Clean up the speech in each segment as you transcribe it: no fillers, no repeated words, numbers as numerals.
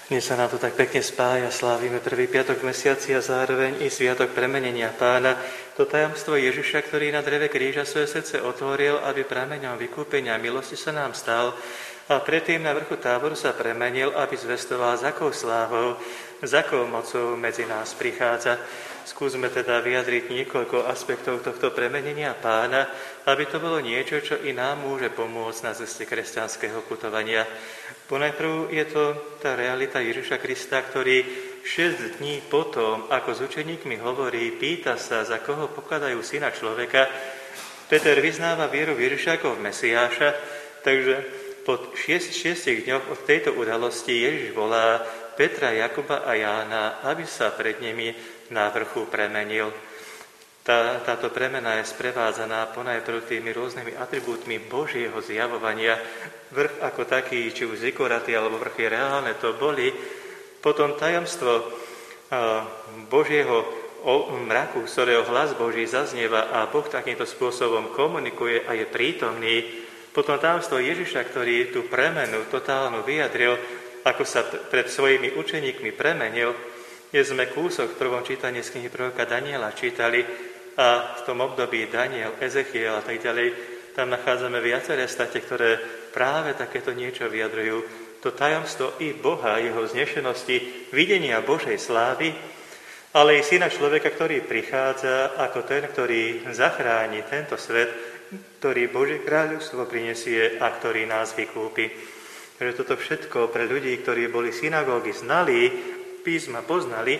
Dnes sa nám to tak pekne spája, slávime prvý piatok v mesiaci a zároveň i sviatok premenenia Pána. To tajomstvo Ježiša, ktorý na dreve kríža svoje srdce otvoril, aby prameňom vykúpenia milosti sa nám stal a predtým na vrchu Táboru sa premenil, aby zvestoval, s akou slávou, s akou mocou medzi nás prichádza. Skúsme teda vyjadriť niekoľko aspektov tohto premenenia Pána, aby to bolo niečo, čo i nám môže pomôcť na ceste kresťanského putovania. Ponajprv je to tá realita Ježiša Krista, ktorý 6 dní potom, ako s učeníkmi hovorí, pýta sa, za koho pokladajú syna človeka. Peter vyznáva vieru v Ježiša ako v Mesiáša, takže po 6 dňoch od tejto udalosti Ježiš volá Petra, Jakuba a Jána, aby sa pred nimi na vrchu premenil. Táto premena je sprevádzaná ponajprv tými rôznymi atribútmi Božieho zjavovania. Vrch ako taký, či už zikoratý, alebo vrchy reálne to boli. Potom tajomstvo Božieho mraku, z ktorého hlas Boží zaznieva a Boh takýmto spôsobom komunikuje a je prítomný. Potom tajomstvo Ježiša, ktorý tú premenu totálnu vyjadril, ako sa pred svojimi učeníkmi premenil. Dnes sme kúsok v prvom čítaní z knihy proroka Daniela čítali a v tom období Daniel, Ezechiel a tak ďalej, tam nachádzame viaceré state, ktoré práve takéto niečo vyjadrujú. To tajomstvo i Boha, jeho vznešenosti, videnia Božej slávy, ale i syna človeka, ktorý prichádza ako ten, ktorý zachráni tento svet, ktorý Božie kráľovstvo prinesie a ktorý nás vykúpi. Takže toto všetko pre ľudí, ktorí boli synagógy znali, písma poznali,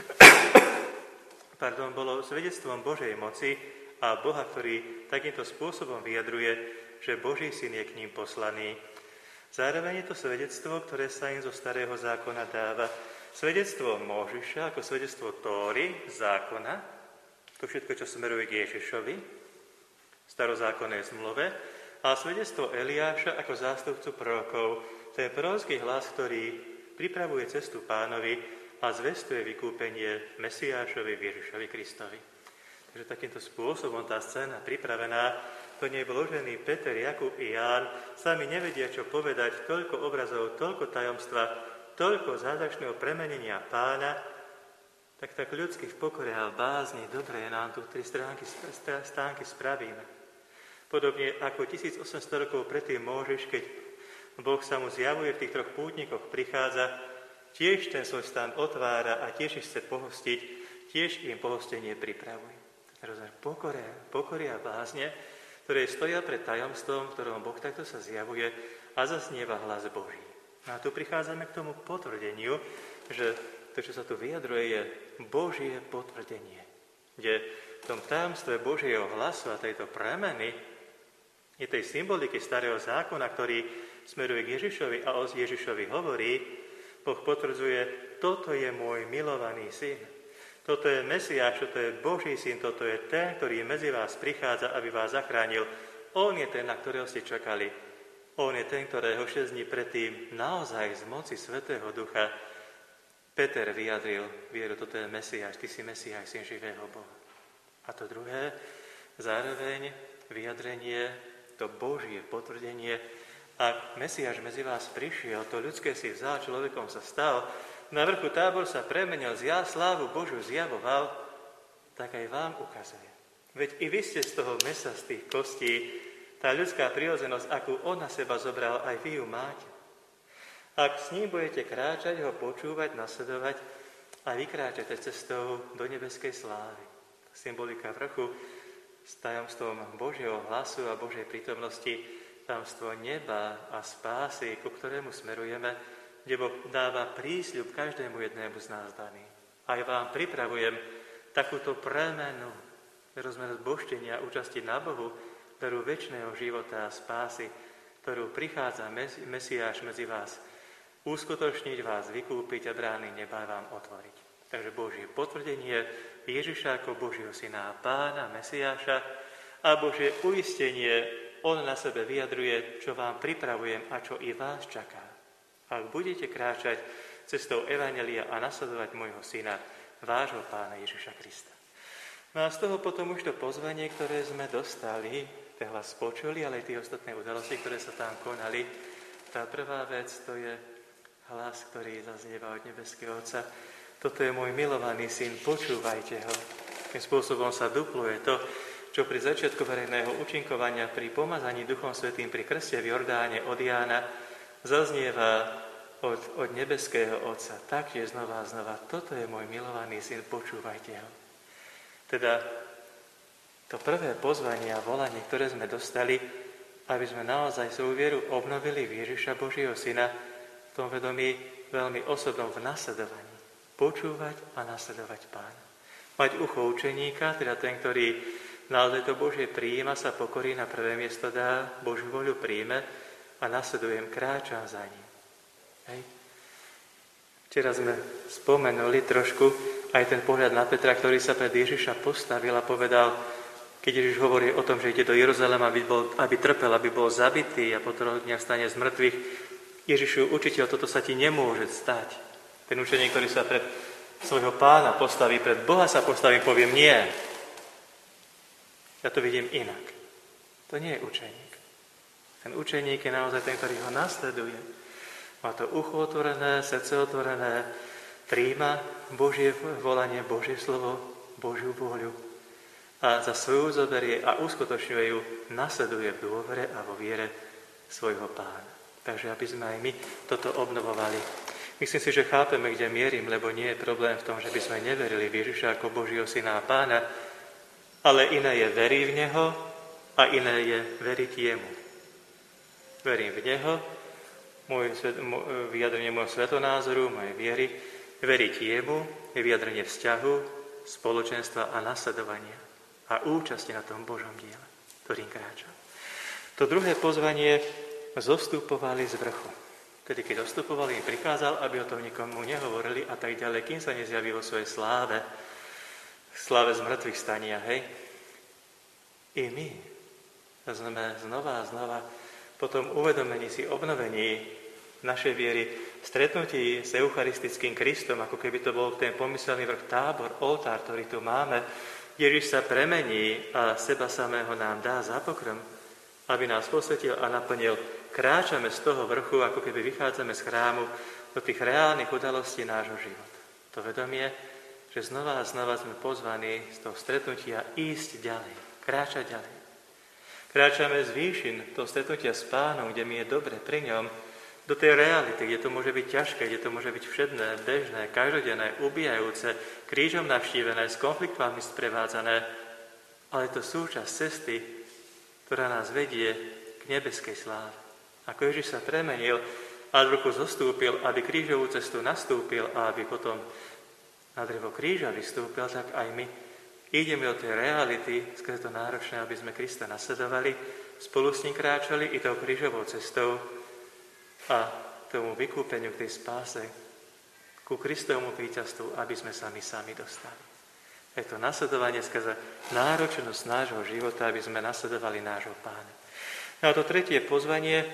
bolo svedectvom Božej moci a Boha, ktorý takýmto spôsobom vyjadruje, že Boží syn je k ním poslaný. Zároveň je to svedectvo, ktoré sa im zo starého zákona dáva. Svedectvo Mojžiša ako svedectvo Tóry, zákona, to všetko, čo smeruje k Ježišovi, starozákonnej zmluve, a svedectvo Eliáša ako zástupcu prorokov, to je prorocký hlas, ktorý pripravuje cestu Pánovi a zvestuje vykúpenie Mesiášovi, Ježišovi Kristovi. Takže takýmto spôsobom tá scéna pripravená, to nie je vložený Peter, Jakub i Ján, sami nevedia, čo povedať, toľko obrazov, toľko tajomstva, toľko zázračného premenenia Pána, tak ľudsky v pokore a v bázni, dobre, nám tu 3 stánky spravíme. Podobne ako 1800 rokov predtým Mojžiš, keď Boh sa mu zjavuje v tých 3 pútnikoch, prichádza, tiež ten svoj stan otvára a tiež ich chce pohostiť, tiež im pohostenie pripravuje. Pokory a bázne, ktoré stoja pred tajomstvom, v ktorom Boh takto sa zjavuje a zasnieva hlas Boží. A tu prichádzame k tomu potvrdeniu, že to, čo sa tu vyjadruje, je Božie potvrdenie. Kde v tom tajomstve Božieho hlasu a tejto premeny je tej symboliky starého zákona, ktorý smeruje k Ježišovi a o Ježišovi hovorí, Boh potvrdzuje, toto je môj milovaný syn. Toto je Mesiáš, toto je Boží syn, toto je ten, ktorý medzi vás prichádza, aby vás zachránil. On je ten, na ktorého ste čakali. On je ten, ktorého 6 dní predtým naozaj z moci Svätého Ducha Peter vyjadril vieru, toto je Mesiáš, ty si Mesiáš, syn živého Boha. A to druhé, zároveň vyjadrenie, to Božie potvrdenie, ak Mesiáš medzi vás prišiel, to ľudské si vzal, človekom sa stal, na vrchu Tábor sa premenil, slávu Božiu zjavoval, tak aj vám ukazuje. Veď i vy ste z toho mesa, z tých kostí, tá ľudská prirodzenosť, akú on na seba zobral, aj vy ju máte. Ak s ním budete kráčať, ho počúvať, nasledovať a vykráčate cestou do nebeskej slávy. Symbolika vrchu s tajomstvom Božieho hlasu a Božej prítomnosti, tajomstvo neba a spásy, ku ktorému smerujeme, kde Boh dáva prísľub každému jednému z nás daný. Aj vám pripravujem takúto premenu, rozmer zbožtenia, účasti na Bohu, ktorú večného života a spásy, ktorú prichádza Mesiáš medzi vás, uskutočniť vás, vykúpiť a brány neba vám otvoriť. Takže Božie potvrdenie Ježiša ako Božieho syna a Pána, Mesiáša a Božie uistenie, on na sebe vyjadruje, čo vám pripravujem a čo i vás čaká. Ak budete kráčať cestou Evanjelia a nasledovať môjho syna, vášho Pána Ježiša Krista. No a z toho potom už to pozvanie, ktoré sme dostali, ten hlas počuli, ale aj tie ostatné udalosti, ktoré sa tam konali. Tá prvá vec, to je hlas, ktorý zaznieva od nebeského Otca. Toto je môj milovaný syn, počúvajte ho. Tým spôsobom sa dupluje to, čo pri začiatku verejného účinkovania pri pomazaní Duchom Svätým pri krste v Jordáne od Jána zaznieva od nebeského Otca. Taktiež znova a znova, toto je môj milovaný syn, počúvajte ho. Teda to prvé pozvanie a volanie, ktoré sme dostali, aby sme naozaj svoju vieru obnovili v Ježiša Božieho Syna, v tom vedomí veľmi osobnom v nasledovaní. Počúvať a nasledovať Pána. Mať ucho učeníka, teda ten, ktorý naozaj to Božie prijíma, sa pokorí, na prvé miesto dá, Božiu voľu príjme a nasledujem, kráčam za ním. Hej. Včera sme spomenuli trošku aj ten pohľad na Petra, ktorý sa pred Ježiša postavil a povedal, keď Ježiš hovorí o tom, že ide do Jeruzalema, aby trpel, aby bol zabitý a po 3 dňach stane z mŕtvych, Ježišu, učiteľ, toto sa ti nemôže stať. Ten učeník, ktorý sa pred svojho Pána postaví, pred Boha sa postaví, poviem nie. Ja to vidím inak. To nie je učeník. Ten učeník je naozaj ten, ktorý ho nasleduje. Má to ucho otvorené, srdce otvorené, prijíma Božie volanie, Božie slovo, Božiu vôľu a za svoju zoberie a uskutočňuje ju, nasleduje v dôvere a vo viere svojho Pána. Takže aby sme aj my toto obnovovali. Myslím si, že chápeme, kde mierim, lebo nie je problém v tom, že by sme neverili v Ježiša ako Božieho Syna a Pána, ale iné je veriť v Neho a iné je veriť Jemu. Verím v Neho, vyjadrenie môjho svetonázoru, mojej viery, veriť Jemu je vyjadrenie vzťahu, spoločenstva a nasledovania a účasti na tom Božom diele, ktorým kráčam. To druhé pozvanie zostupovali z vrchu. Tedy, keď zostupovali, im prikázal, aby o tom nikomu nehovorili a tak ďalej, kým sa nezjaví vo svojej sláve z mŕtvych stania, hej. I my sme znova a znova po tom uvedomení si, obnovení našej viery, stretnutí s eucharistickým Kristom, ako keby to bol ten pomyselný vrch Tábor, oltár, ktorý tu máme, Ježiš sa premení a seba samého nám dá za pokrm, aby nás posvetil a naplnil. Kráčame z toho vrchu, ako keby vychádzame z chrámu do tých reálnych udalostí nášho života. To vedomie, že znova a znova sme pozvaní z toho stretnutia ísť ďalej, kráčať ďalej. Kráčame z výšin toho stretnutia s Pánom, kde mi je dobre pri ňom, do tej reality, kde to môže byť ťažké, kde to môže byť všedné, bežné, každodenné, ubíjajúce, krížom navštívené, s konfliktami sprevádzané, ale to súčasť cesty, ktorá nás vedie k nebeskej sláve. Ako Ježiš sa premenil a z ruku zostúpil, aby krížovú cestu nastúpil a aby potom na drevo kríža vystúpil, tak aj my ideme do tej reality, skrze to náročné, aby sme Krista nasledovali, spolu s ním kráčali i tou krížovou cestou a tomu vykúpeniu, k tej spáse, ku Kristovmu víťazstvu, aby sme sa my sami dostali. Je to nasledovanie skrze náročnosť nášho života, aby sme nasledovali nášho Pána. No a to tretie pozvanie,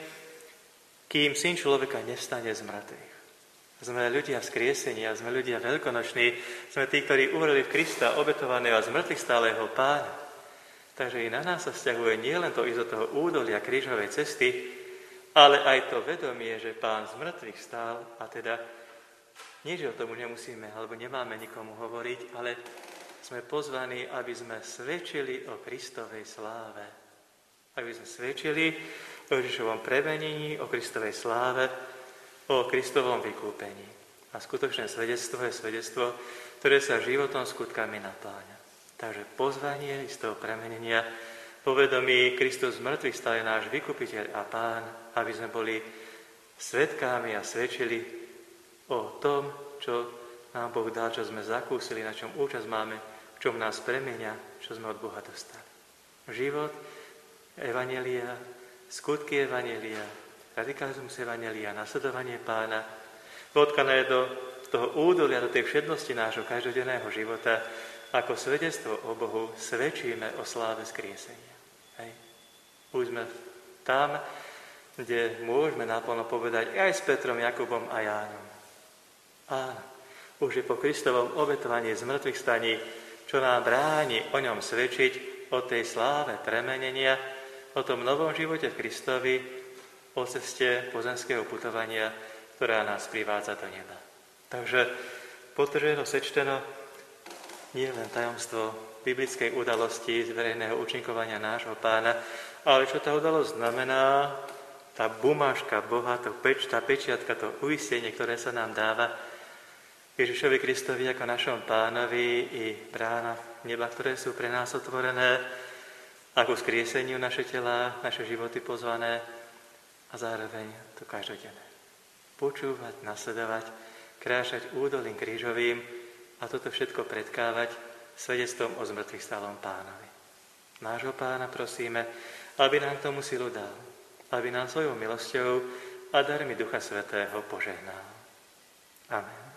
kým Syn človeka nevstane z mŕtvych. Sme ľudia vzkriesenia, sme ľudia veľkonoční, sme tí, ktorí uverili v Krista, obetovaného a z mŕtvych stáleho Pána. Takže i na nás sa vzťahuje nielen to ísť do toho údolia krížovej cesty, ale aj to vedomie, že Pán z mŕtvych stál a teda nie, že o tomu nemusíme alebo nemáme nikomu hovoriť, ale sme pozvaní, aby sme svedčili o Kristovej sláve. Aby sme svedčili o Ježišovom premenení, o Kristovej sláve, o Kristovom vykúpení. A skutočné svedectvo je svedectvo, ktoré sa životom, skutkami napláňa. Takže pozvanie z toho premenenia, povedomí Kristus z mŕtvych stal je náš vykupiteľ a Pán, aby sme boli svedkami a svedčili o tom, čo nám Boh dal, čo sme zakúsili, na čom účasť máme, v čom nás premenia, čo sme od Boha dostali. Život evanjelia, skutky evanjelia, radikalizmus evanjelia, nasledovanie Pána, vodkané do toho údolia, do tej všednosti nášho každodenného života, ako svedectvo o Bohu svedčíme o sláve skriesenia. Hej. Už sme tam, kde môžeme naplno povedať aj s Petrom, Jakubom a Jánom. Áno, už je po Kristovom obetovaní z mŕtvych staní, čo nám bráni o ňom svedčiť, o tej sláve premenenia, o tom novom živote v Kristovi, o ceste pozemského putovania, ktorá nás privádza do neba. Takže podtrženo, sečteno, nie len tajomstvo biblickej udalosti z verejného účinkovania nášho Pána, ale čo tá udalosť znamená, tá bumážka Boha, tá pečiatka, to uistenie, ktoré sa nám dáva Ježišovi Kristovi ako našom Pánovi i brána neba, ktoré sú pre nás otvorené, ako skrieseniu naše tela, naše životy pozvané a zároveň to každodenné. Počúvať, nasledovať, kráčať údolím krížovým a toto všetko predkávať svedectvom o zmrtvých stálom Pánovi. Nášho Pána prosíme, aby nám tomu silu dal, aby nám svojou milosťou a darmi Ducha Svätého požehnal. Amen.